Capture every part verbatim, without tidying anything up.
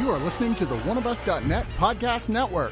You are listening to the one of us dot net podcast network.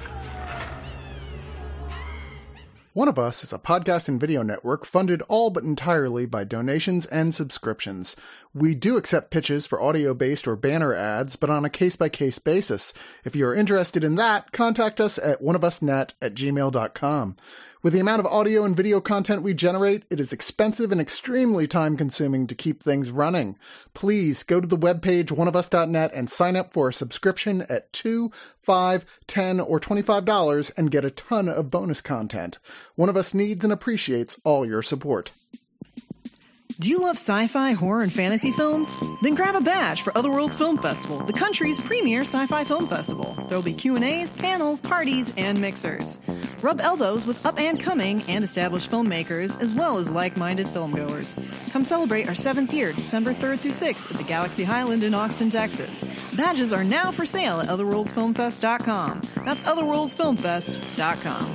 One of Us is a podcast and video network funded all but entirely by donations and subscriptions. We do accept pitches for audio-based or banner ads, but on a case-by-case basis. If you are interested in that, contact us at one of us net at gmail dot com. With the amount of audio and video content we generate, it is expensive and extremely time-consuming to keep things running. Please go to the webpage one of us dot net and sign up for a subscription at two dollars, five dollars, ten dollars, or twenty-five dollars and get a ton of bonus content. One of Us needs and appreciates all your support. Do you love sci-fi, horror, and fantasy films? Then grab a badge for Otherworlds Film Festival, the country's premier sci-fi film festival. There will be Q and A's, panels, parties, and mixers. Rub elbows with up-and-coming and established filmmakers, as well as like-minded filmgoers. Come celebrate our seventh year, December third through sixth at the Galaxy Highland in Austin, Texas. Badges are now for sale at otherworlds film fest dot com. That's otherworlds film fest dot com.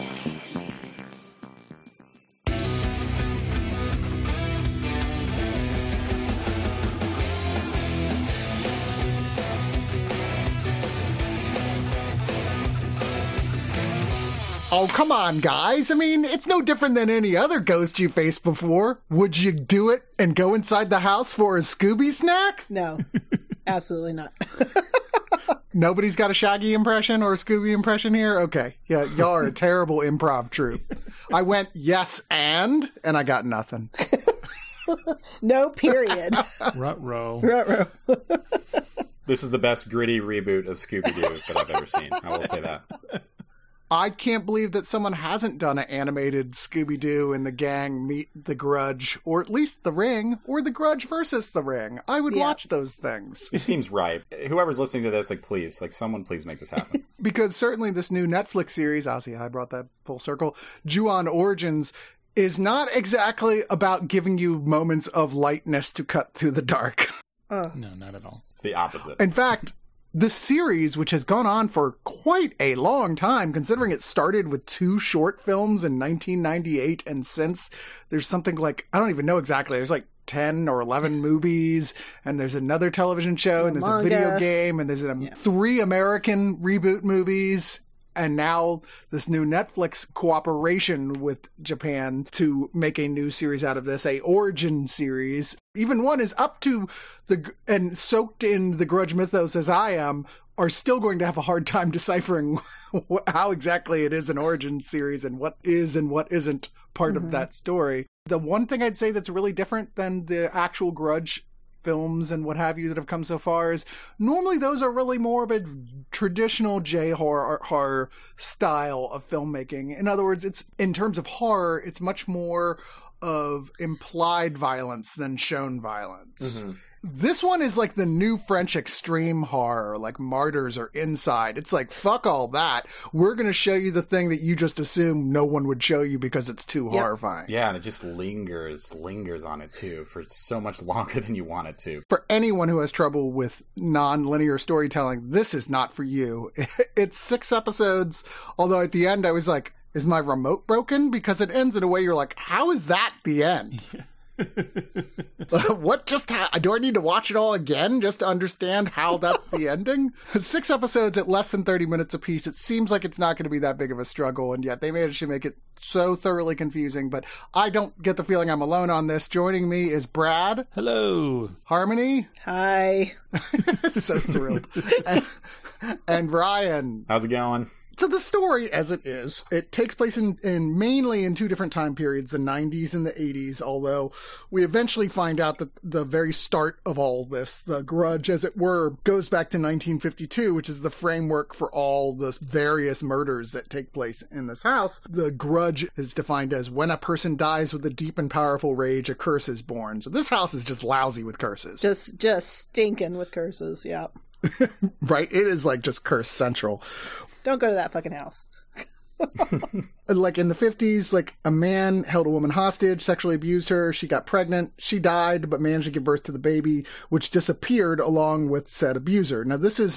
Oh, come on, guys. I mean, it's no different than any other ghost you faced before. Would you do it and go inside the house for a Scooby snack? No, absolutely not. Nobody's got a Shaggy impression or a Scooby impression here? Okay. Yeah, y'all are a terrible improv troupe. I went, yes, and, and I got nothing. No, period. Ruh-roh. Ruh-roh. This is the best gritty reboot of Scooby-Doo that I've ever seen. I will say that. I can't believe that someone hasn't done an animated Scooby-Doo and the gang meet the Grudge, or at least The Ring, or the Grudge versus The Ring. I would yeah. watch those things. It seems right. Whoever's listening to this, like, please, like, someone please make this happen. Because certainly this new Netflix series, Ozzy, I brought that full circle, Ju-on Origins, is not exactly about giving you moments of lightness to cut through the dark. Oh. No, not at all. It's the opposite. In fact, the series, which has gone on for quite a long time, considering it started with two short films in nineteen ninety-eight, and since there's something like, I don't even know exactly, there's like ten or eleven movies, and there's another television show, and there's a video game, and there's a, yeah. three American reboot movies, and now this new Netflix cooperation with Japan to make a new series out of this, a origin series. Even one is up to the, and soaked in the Grudge mythos as I am, are still going to have a hard time deciphering how exactly it is an origin series and what is and what isn't part mm-hmm. of that story. The one thing I'd say that's really different than the actual Grudge films and what have you that have come so far is normally those are really more of a traditional J-horror horror style of filmmaking. In other words, it's in terms of horror, it's much more of implied violence than shown violence. Mm-hmm. This one is like the new French extreme horror, like Martyrs or Inside. It's like, fuck all that. We're going to show you the thing that you just assume no one would show you because it's too yep. horrifying. Yeah, and it just lingers, lingers on it too for so much longer than you want it to. For anyone who has trouble with non-linear storytelling, this is not for you. It's six episodes, although at the end I was like, is my remote broken? Because it ends in a way you're like, how is that the end? What just ha- do I need to watch it all again just to understand how that's the ending? Six episodes at less than thirty minutes apiece. It seems like it's not going to be that big of a struggle, and yet they managed to make it so thoroughly confusing. But I don't get the feeling I'm alone on this. Joining me is Brad. Hello. Harmony. Hi. So thrilled. and, and Ryan. How's it going? So the story, as it is, it takes place in, in mainly in two different time periods, the nineties and the eighties, although we eventually find out that the very start of all this, the Grudge, as it were, goes back to nineteen fifty-two, which is the framework for all the various murders that take place in this house. The Grudge is defined as when a person dies with a deep and powerful rage, a curse is born. So this house is just lousy with curses. Just, just stinking with curses, yeah. Right? It is like just curse central. Don't go to that fucking house. Like in the fifties, like a man held a woman hostage, sexually abused her. She got pregnant. She died, but managed to give birth to the baby, which disappeared along with said abuser. Now, this is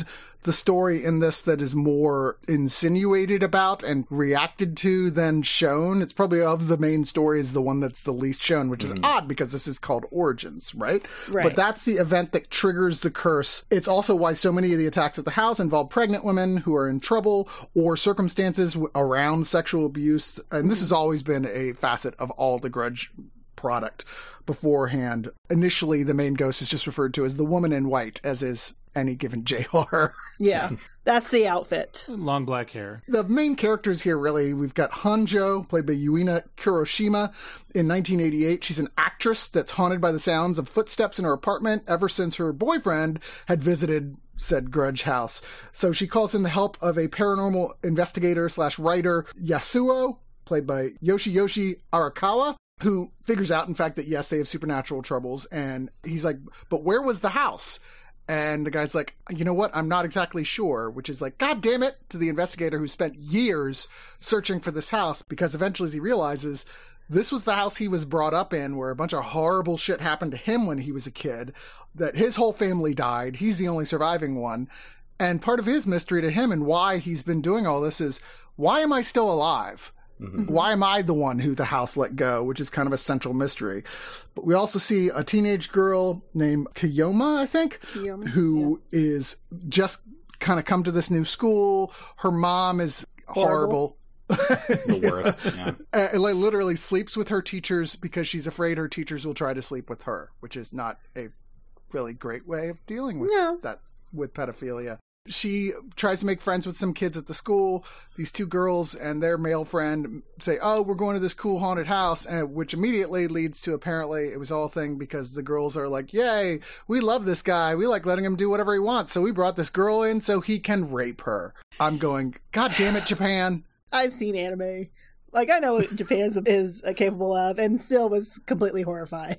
the story in this that is more insinuated about and reacted to than shown. It's probably of the main stories the one that's the least shown, which is mm. odd because this is called Origins, right? Right. But that's the event that triggers the curse. It's also why so many of the attacks at the house involve pregnant women who are in trouble or circumstances around sexual abuse. And this has always been a facet of all the Grudge product beforehand. Initially, the main ghost is just referred to as the woman in white, as is any given J horror. Yeah, that's the outfit. Long black hair. The main characters here, really, we've got Hanjo, played by Yuina Kuroshima. In nineteen eighty-eight, she's an actress that's haunted by the sounds of footsteps in her apartment ever since her boyfriend had visited said Grudge house. So she calls in the help of a paranormal investigator slash writer, Yasuo, played by Yoshiyoshi Arakawa, who figures out, in fact, that yes, they have supernatural troubles. And he's like, but where was the house? And the guy's like, you know what? I'm not exactly sure, which is like, God damn it, to the investigator who spent years searching for this house, because eventually he realizes this was the house he was brought up in, where a bunch of horrible shit happened to him when he was a kid, that his whole family died. He's the only surviving one. And part of his mystery to him and why he's been doing all this is, why am I still alive? Mm-hmm. Why am I the one who the house let go, which is kind of a central mystery. But we also see a teenage girl named Kiyoma, I think, Kiyoma, who yeah. is just kind of come to this new school. Her mom is horrible. horrible. The worst, yeah. Uh, like literally sleeps with her teachers because she's afraid her teachers will try to sleep with her, which is not a really great way of dealing with no. that, with pedophilia. She tries to make friends with some kids at the school. These two girls and their male friend say, oh, we're going to this cool haunted house, and which immediately leads to apparently it was all a thing because the girls are like, yay, we love this guy. We like letting him do whatever he wants. So we brought this girl in so he can rape her. I'm going, God damn it, Japan. I've seen anime. Like, I know what Japan is capable of and still was completely horrified.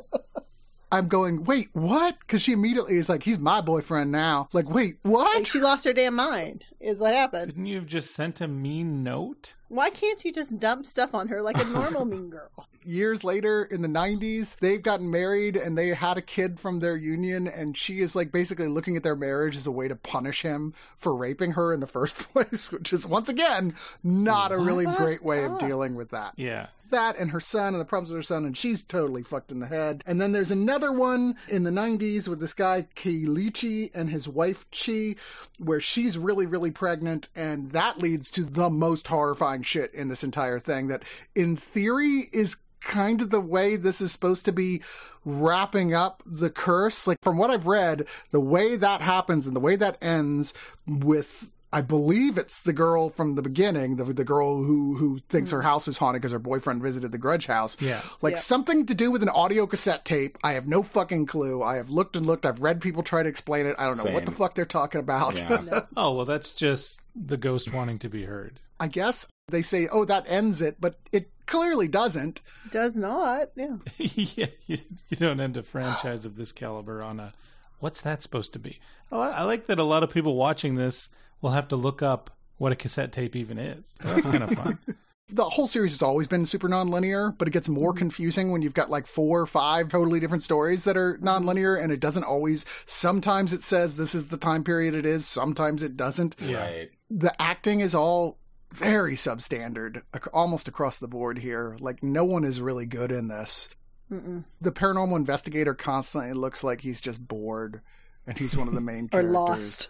I'm going, wait, what? Because she immediately is like, he's my boyfriend now. Like, wait, what? Like, she lost her damn mind, is what happened. Couldn't you have just sent a mean note? Why can't you just dump stuff on her like a normal mean girl? Years later, in the nineties, they've gotten married and they had a kid from their union, and she is like basically looking at their marriage as a way to punish him for raping her in the first place, which is, once again, not a really great way of dealing with that. Yeah. That and her son and the problems with her son, and she's totally fucked in the head. And then there's another one in the nineties with this guy Keilichi and his wife Chi, where she's really, really pregnant, and that leads to the most horrifying shit in this entire thing that, in theory, is kind of the way this is supposed to be wrapping up the curse. Like, from what I've read, the way that happens and the way that ends with, I believe it's the girl from the beginning, the the girl who, who thinks her house is haunted because her boyfriend visited the Grudge house. Yeah. Like yeah. something to do with an audio cassette tape. I have no fucking clue. I have looked and looked. I've read people try to explain it. I don't know Same. what the fuck they're talking about. Yeah. No. Oh, well, that's just the ghost wanting to be heard. I guess they say, oh, that ends it, but it clearly doesn't. Does not, yeah. Yeah, you, you don't end a franchise of this caliber on a, what's that supposed to be? I, I like that a lot of people watching this will have to look up what a cassette tape even is. That's kind of fun. The whole series has always been super nonlinear, but it gets more confusing when you've got like four or five totally different stories that are nonlinear, and it doesn't always. Sometimes it says this is the time period it is, sometimes it doesn't. Yeah. Right. The acting is all very substandard, ac- almost across the board here. Like, no one is really good in this. Mm-mm. The paranormal investigator constantly looks like he's just bored, and he's one of the main Or characters. lost.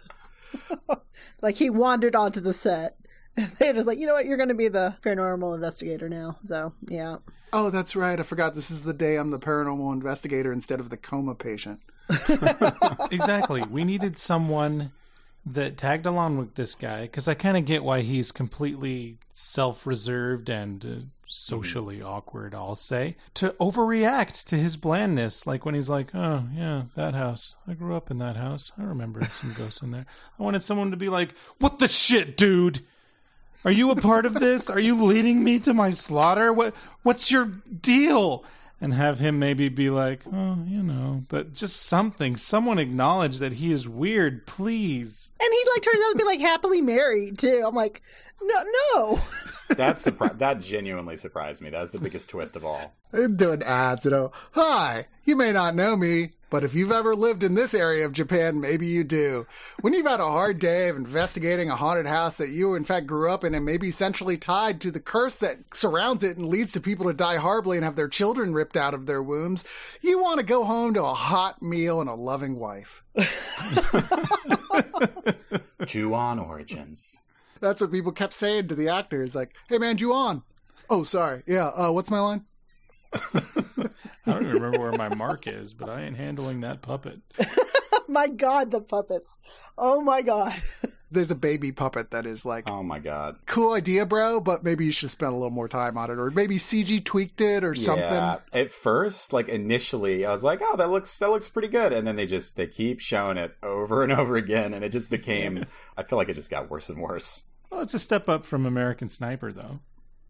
Like, he wandered onto the set. They're just like, you know what, you're going to be the paranormal investigator now. So, yeah. Oh, that's right. I forgot this is the day I'm the paranormal investigator instead of the coma patient. Exactly. We needed someone that tagged along with this guy, because I kind of get why he's completely self-reserved and uh, socially mm-hmm. awkward, I'll say, to overreact to his blandness. Like when he's like, oh, yeah, that house. I grew up in that house. I remember some ghosts in there. I wanted someone to be like, what the shit, dude? Are you a part of this? Are you leading me to my slaughter? What What's your deal? And have him maybe be like, oh, you know, but just something. Someone acknowledge that he is weird, please. And he, like, turns out to be, like, happily married, too. I'm like, no, no. That surpri- that genuinely surprised me. That was the biggest twist of all. Doing ads, you know. Hi, you may not know me. But if you've ever lived in this area of Japan, maybe you do. When you've had a hard day of investigating a haunted house that you, in fact, grew up in and may be centrally tied to the curse that surrounds it and leads to people to die horribly and have their children ripped out of their wombs, you want to go home to a hot meal and a loving wife. Ju-on Origins. That's what people kept saying to the actors, like, hey man, Ju-on. Oh, sorry. Yeah, uh, what's my line? I don't even remember where my mark is, but I ain't handling that puppet. My God, the puppets. Oh my God. There's a baby puppet that is like, Oh my god. cool idea, bro, but maybe you should spend a little more time on it, or maybe C G tweaked it or something. Yeah. At first, like initially, I was like, "Oh, that looks that looks pretty good," and then they just they keep showing it over and over again, and it just became. I feel like it just got worse and worse. Well, it's a step up from American Sniper, though.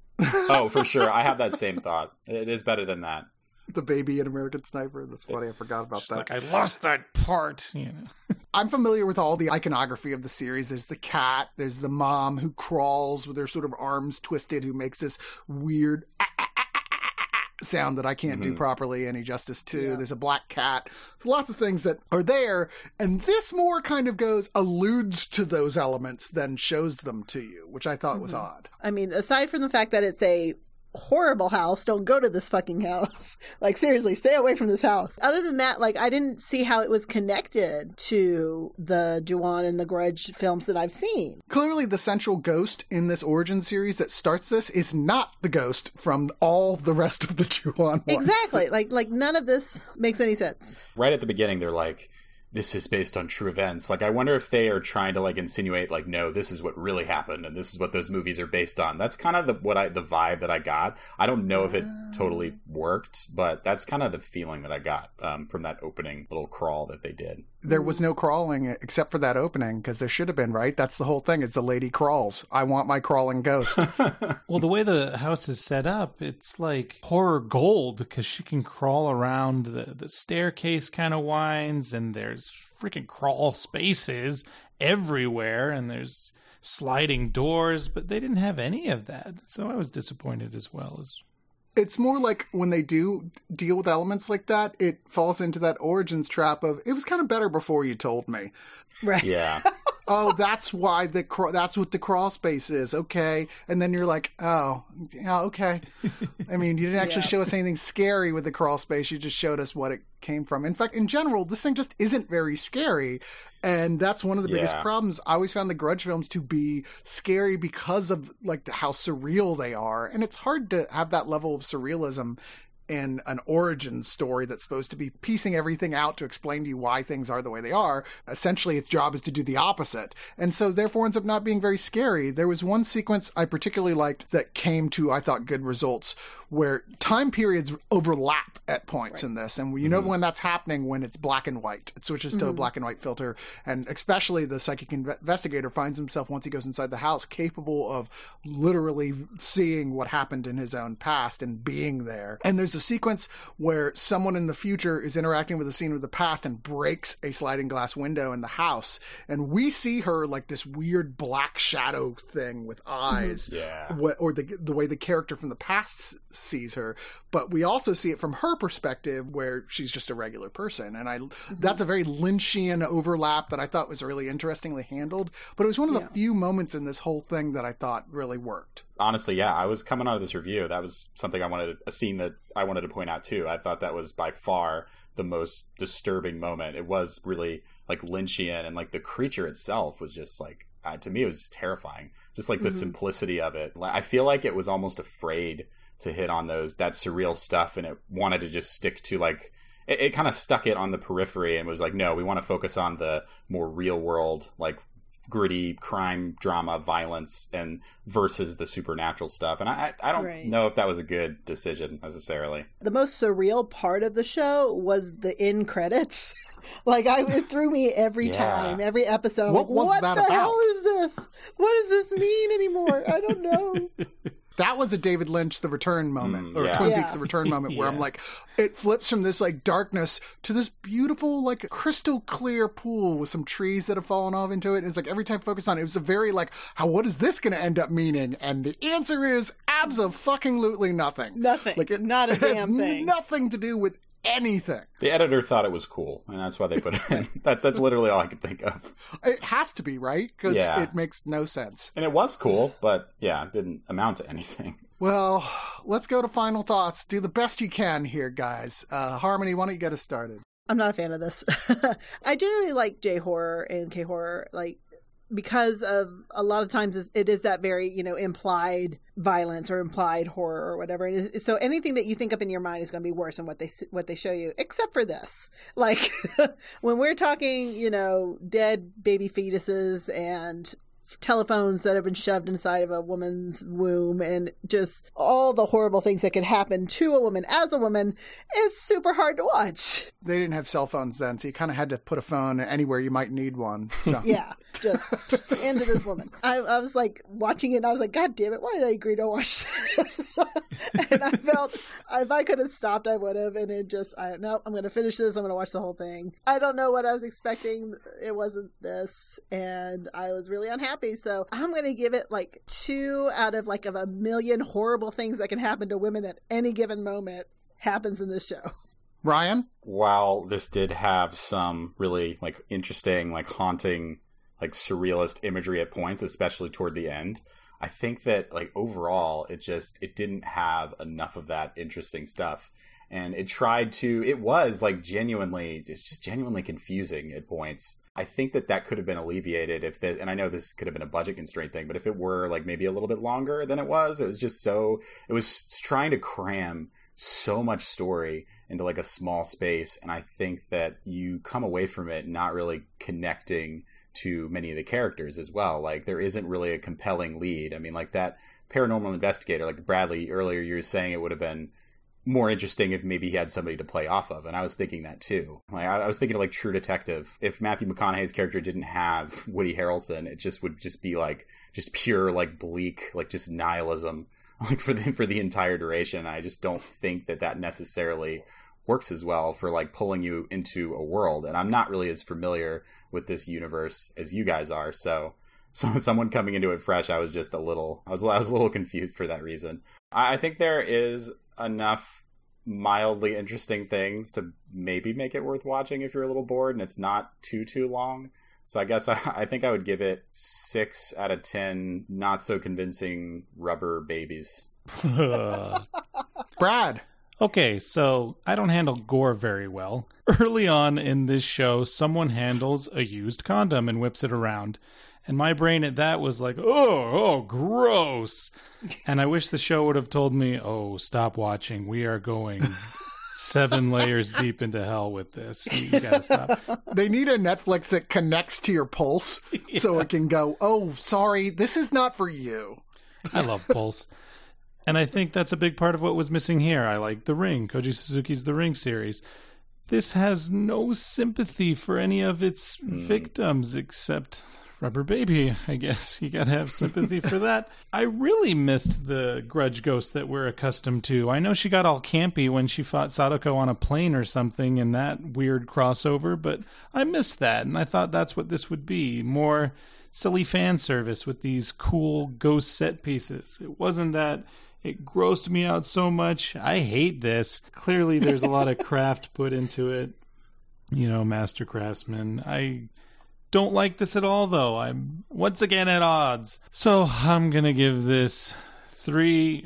Oh, for sure, I have that same thought. It is better than that. The baby in American Sniper. That's funny. I forgot about It's that. like I lost that part, you know. I'm familiar with all the iconography of the series. There's the cat. There's the mom who crawls with her sort of arms twisted, who makes this weird ah, ah, ah, ah, ah, ah sound that I can't do Mhm. properly any justice to. Yeah. There's a black cat. There's lots of things that are there. And this more kind of goes, alludes to those elements than shows them to you, which I thought was odd. I mean, aside from the fact that it's a horrible house, don't go to this fucking house. Like, seriously, stay away from this house. Other than that, like, I didn't see how it was connected to the Ju-on and the Grudge films that I've seen. Clearly, the central ghost in this origin series that starts this is not the ghost from all the rest of the Ju-on ones. Exactly. Like, like none of this makes any sense. Right at the beginning, they're like, "This is based on true events." Like, I wonder if they are trying to like insinuate, like, no, this is what really happened, and this is what those movies are based on. That's kind of the what I the vibe that I got. I don't know if it totally worked, but that's kind of the feeling that I got um, from that opening little crawl that they did. There was no crawling except for that opening, because there should have been, right? That's the whole thing, is the lady crawls. I want my crawling ghost. Well, the way the house is set up, it's like horror gold because she can crawl around. The, the staircase kind of winds, and there's freaking crawl spaces everywhere, and there's sliding doors, but they didn't have any of that. So I was disappointed as well. as It's more like when they do deal with elements like that, it falls into that origins trap of, it was kind of better before you told me. Right. Yeah. Oh, that's why the craw- that's what the crawl space is. Okay. And then you're like, oh, yeah, okay. I mean, you didn't actually Yeah. show us anything scary with the crawl space. You just showed us what it came from. In fact, in general, this thing just isn't very scary. And that's one of the biggest Yeah. problems. I always found the Grudge films to be scary because of like how surreal they are. And it's hard to have that level of surrealism in an origin story that's supposed to be piecing everything out to explain to you why things are the way they are. Essentially, its job is to do the opposite. And so therefore ends up not being very scary. There was one sequence I particularly liked that came to, I thought, good results, where time periods overlap at points in this. And you know when that's happening, when it's black and white. It switches to a black and white filter. And especially the psychic inve- investigator finds himself, once he goes inside the house, capable of literally seeing what happened in his own past and being there. And there's a sequence where someone in the future is interacting with a scene of the past and breaks a sliding glass window in the house. And we see her like this weird black shadow thing with eyes. Yeah. Wh- or the the way the character from the past s- sees her. But we also see it from her perspective, where she's just a regular person. And I that's a very Lynchian overlap that I thought was really interestingly handled. But it was one of the Yeah. few moments in this whole thing that I thought really worked. Honestly, yeah, I was coming out of this review. That was something I wanted, a scene that I wanted to point out too. I thought that was by far the most disturbing moment. It was really like Lynchian, and like the creature itself was just like, uh, to me, it was just terrifying. Just like the Mhm. simplicity of it. Like, I feel like it was almost afraid to hit on those, that surreal stuff, and it wanted to just stick to like, it, it kind of stuck it on the periphery and was like, no, we want to focus on the more real world, like gritty crime, drama, violence, and versus the supernatural stuff. And I, I don't Right. know if that was a good decision necessarily. The most surreal part of the show was the end credits. Like, I it threw me every Yeah. time, every episode. I'm What like, was what that the about?" hell is this? What does this mean anymore? I don't know. That was a David Lynch The Return moment, Mm, or yeah. Twin Yeah. Peaks The Return moment, where I'm Yeah. like, it flips from this like darkness to this beautiful, like crystal clear pool with some trees that have fallen off into it. And it's like every time I focus on it, it was a very like, how, what is this going to end up meaning? And the answer is abso-fucking-lutely nothing. Nothing. Like it, Not a it has damn thing. nothing to do with anything. The editor thought it was cool, and that's why they put it in. That's that's literally all I could think of. It has to be, right? Because Yeah. it makes no sense. And it was cool, but yeah, it didn't amount to anything. Well, let's go to final thoughts. Do the best you can here, guys. Uh, Harmony, why don't you get us started? I'm not a fan of this. I generally like J horror and K horror, like, because of a lot of times it is that very, you know, implied violence or implied horror or whatever. And it is, so anything that you think up in your mind is going to be worse than what they what they show you, except for this. Like when we're talking, you know, dead baby fetuses and telephones that have been shoved inside of a woman's womb and just all the horrible things that could happen to a woman as a woman, it's super hard to watch. They didn't have cell phones then, so you kind of had to put a phone anywhere you might need one. So. Yeah, just into this woman. I, I was like watching it and I was like, God damn it, why did I agree to watch this? And I felt if I could have stopped, I would have. And it just, I no, I'm going to finish this. I'm going to watch the whole thing. I don't know what I was expecting. It wasn't this. And I was really unhappy. So I'm going to give it like two out of like of a million horrible things that can happen to women at any given moment happens in this show. Ryan? While this did have some really like interesting, like haunting, like surrealist imagery at points, especially toward the end, I think that like overall it just it didn't have enough of that interesting stuff. And it tried to, it was like genuinely, it's just genuinely confusing at points. I think that that could have been alleviated if, the, and I know this could have been a budget constraint thing, but if it were like maybe a little bit longer than it was, it was just so, it was trying to cram so much story into like a small space. And I think that you come away from it not really connecting to many of the characters as well. Like there isn't really a compelling lead. I mean, like that paranormal investigator, like Bradley earlier, you were saying it would have been more interesting if maybe he had somebody to play off of. And I was thinking that too. Like I, I was thinking of like True Detective. If Matthew McConaughey's character didn't have Woody Harrelson, it just would just be like just pure like bleak, like just nihilism, like for the for the entire duration. I just don't think that that necessarily works as well for like pulling you into a world. And I'm not really as familiar with this universe as you guys are. So, so someone coming into it fresh, I was just a little, I was I was a little confused for that reason. I, I think there is enough mildly interesting things to maybe make it worth watching if you're a little bored and it's not too too long. So I guess I, I think I would give it six out of ten not so convincing rubber babies. Brad? Okay, so I don't handle gore very well. Early on in this show, someone handles a used condom and whips it around. And my brain at that was like, oh, oh, gross. And I wish the show would have told me, oh, stop watching. We are going seven layers deep into hell with this. You gotta stop. They need a Netflix that connects to your pulse yeah. so it can go, oh, sorry, this is not for you. I love Pulse. And I think that's a big part of what was missing here. I like The Ring, Koji Suzuki's The Ring series. This has no sympathy for any of its mm. victims except Rubber Baby, I guess. You gotta have sympathy for that. I really missed the grudge ghost that we're accustomed to. I know she got all campy when she fought Sadako on a plane or something in that weird crossover, but I missed that, and I thought that's what this would be. More silly fan service with these cool ghost set pieces. It wasn't that it grossed me out so much. I hate this. Clearly there's a lot of craft put into it. You know, master craftsman. I don't like this at all, though. I'm once again at odds. So I'm going to give this three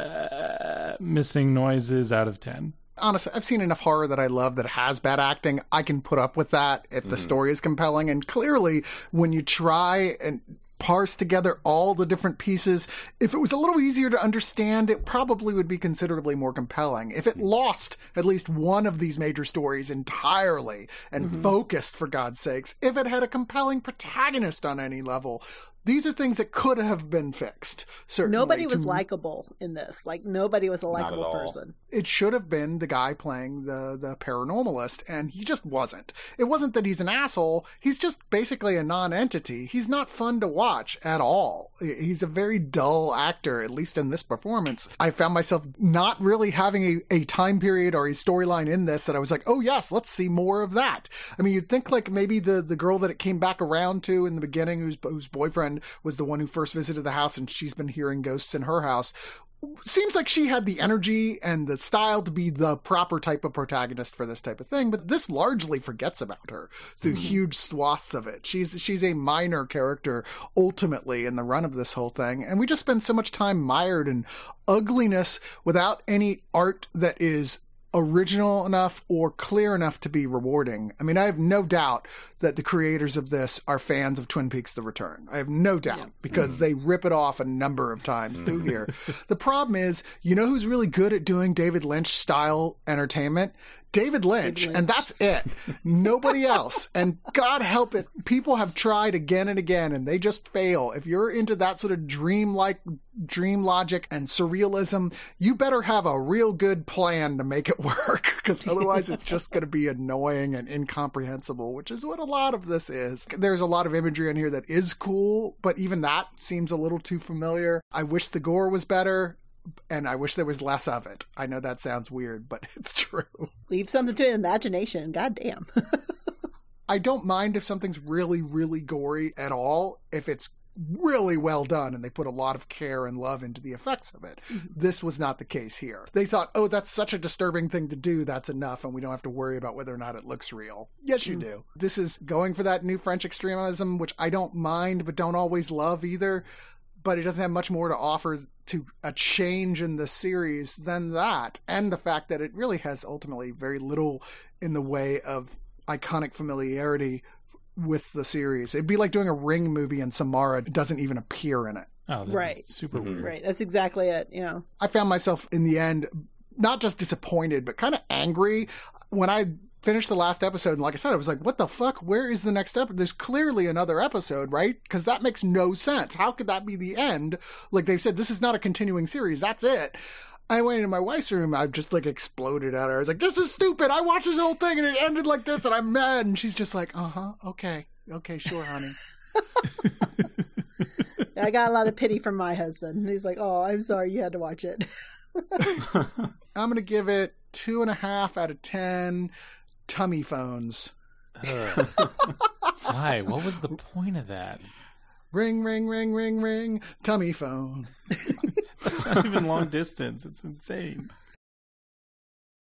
uh, missing noises out of ten. Honestly, I've seen enough horror that I love that has bad acting. I can put up with that if the mm. story is compelling. And clearly, when you try and parse together all the different pieces, if it was a little easier to understand, it probably would be considerably more compelling. If it lost at least one of these major stories entirely and mm-hmm. focused, for God's sakes, if it had a compelling protagonist on any level, these are things that could have been fixed. Certainly. Nobody was to... likable in this. Like, nobody was a likable person. It should have been the guy playing the, the paranormalist, and he just wasn't. It wasn't that he's an asshole. He's just basically a non-entity. He's not fun to watch at all. He's a very dull actor, at least in this performance. I found myself not really having a, a time period or a storyline in this that I was like, oh yes, let's see more of that. I mean, you'd think like maybe the, the girl that it came back around to in the beginning, whose, whose boyfriend was the one who first visited the house and she's been hearing ghosts in her house, seems like she had the energy and the style to be the proper type of protagonist for this type of thing, but this largely forgets about her through mm-hmm. huge swaths of it. She's she's a minor character ultimately in the run of this whole thing, and we just spend so much time mired in ugliness without any art that is original enough or clear enough to be rewarding. I mean, I have no doubt that the creators of this are fans of Twin Peaks: The Return. I have no doubt yeah. because mm-hmm. they rip it off a number of times mm-hmm. through here. The problem is, you know who's really good at doing David Lynch style entertainment? David Lynch, David Lynch. And that's it. Nobody else. And God help it, people have tried again and again, and they just fail. If you're into that sort of dream-like, dream logic and surrealism, you better have a real good plan to make it work, because otherwise it's just going to be annoying and incomprehensible, which is what a lot of this is. There's a lot of imagery in here that is cool, but even that seems a little too familiar. I wish the gore was better. And I wish there was less of it. I know that sounds weird, but it's true. Leave something to imagination. God damn. I don't mind if something's really, really gory at all, if it's really well done and they put a lot of care and love into the effects of it. Mm-hmm. This was not the case here. They thought, oh, that's such a disturbing thing to do. That's enough. And we don't have to worry about whether or not it looks real. Yes, you mm-hmm. do. This is going for that new French extremism, which I don't mind, but don't always love either. But it doesn't have much more to offer to a change in the series than that. And the fact that it really has ultimately very little in the way of iconic familiarity with the series. It'd be like doing a Ring movie and Samara doesn't even appear in it. Oh, right. Super mm-hmm. weird. Right. That's exactly it. Yeah. I found myself in the end, not just disappointed, but kind of angry when I finished the last episode. And like I said, I was like, what the fuck? Where is the next episode? There's clearly another episode, right? Because that makes no sense. How could that be the end? Like they've said, this is not a continuing series. That's it. I went into my wife's room. I just like exploded at her. I was like, this is stupid. I watched this whole thing and it ended like this and I'm mad. And she's just like, uh-huh. Okay. Okay. Sure, honey. I got a lot of pity from my husband. He's like, oh, I'm sorry you had to watch it. I'm going to give it two and a half out of ten. Tummy phones. Uh, why? What was the point of that? Ring, ring, ring, ring, ring. Tummy phone. That's not even long distance. It's insane.